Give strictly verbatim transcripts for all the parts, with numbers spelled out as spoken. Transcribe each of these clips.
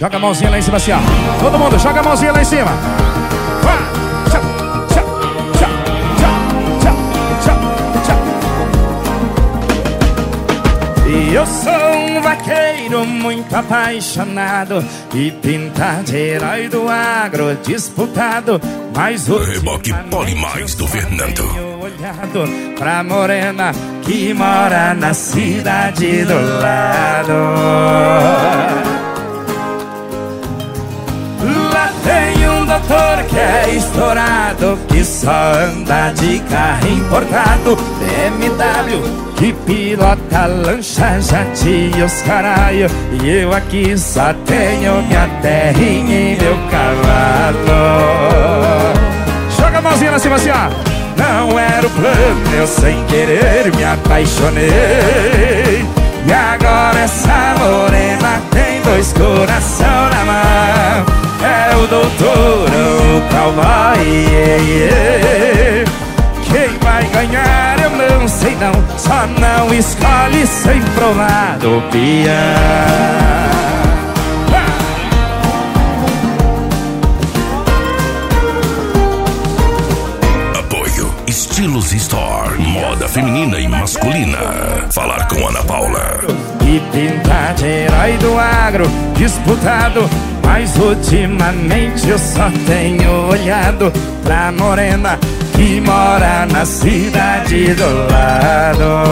Joga a mãozinha lá em cima assim, ó. Todo mundo, joga a mãozinha lá em cima. Tchau, tchau, tchau, tchau, tchau, tchau. E eu sou um vaqueiro muito apaixonado e pinta de herói do agro disputado. Mas o Reboque Polimais do Fernando. Olhado pra morena que mora na cidade do lado. Lá tem um doutor que é estourado, que só anda de carro importado, B M W, que pilota lancha, jate e os caralho. E eu aqui só tenho minha terrinha e meu cavalo. Joga a mãozinha lá em cima assim, ó. Não era o plano, eu sem querer me apaixonei. E agora essa morena tem dois coração na mão. É o doutor ou o cowboy, yeah, yeah. Quem vai ganhar eu não sei não, só não escolhe sem provar do peão. Estilos Store, moda feminina e masculina. Falar com Ana Paula. E pintar de herói do agro disputado, mas ultimamente eu só tenho olhado pra morena que mora na cidade do lado.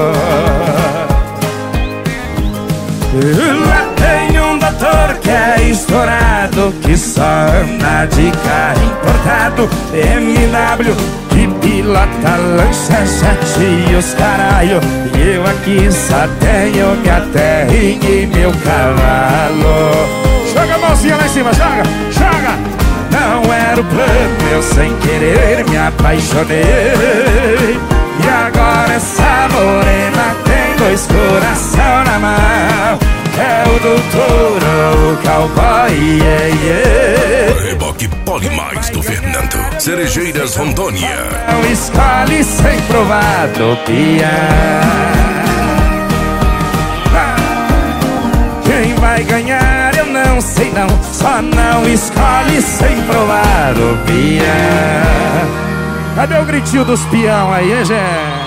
Lá tem um doutor que é estourado, que só anda de carro importado, B M W, que pilota lancha, jate e os caralho. E eu aqui só tenho minha terrinha e meu cavalo. Joga a mãozinha lá em cima, joga, joga. Não era o plano, eu sem querer me apaixonei. E agora essa morena tem dois coração na mão. É o doutor ou o cowboy, yeah, yeah. Reboque Polimais do Fernando. Cerejeiras Rondônia. Não escolhe sem provar do peão. Quem vai ganhar eu não sei não, só não escolhe sem provar do peão. Cadê o gritinho dos peão aí, hein, gente?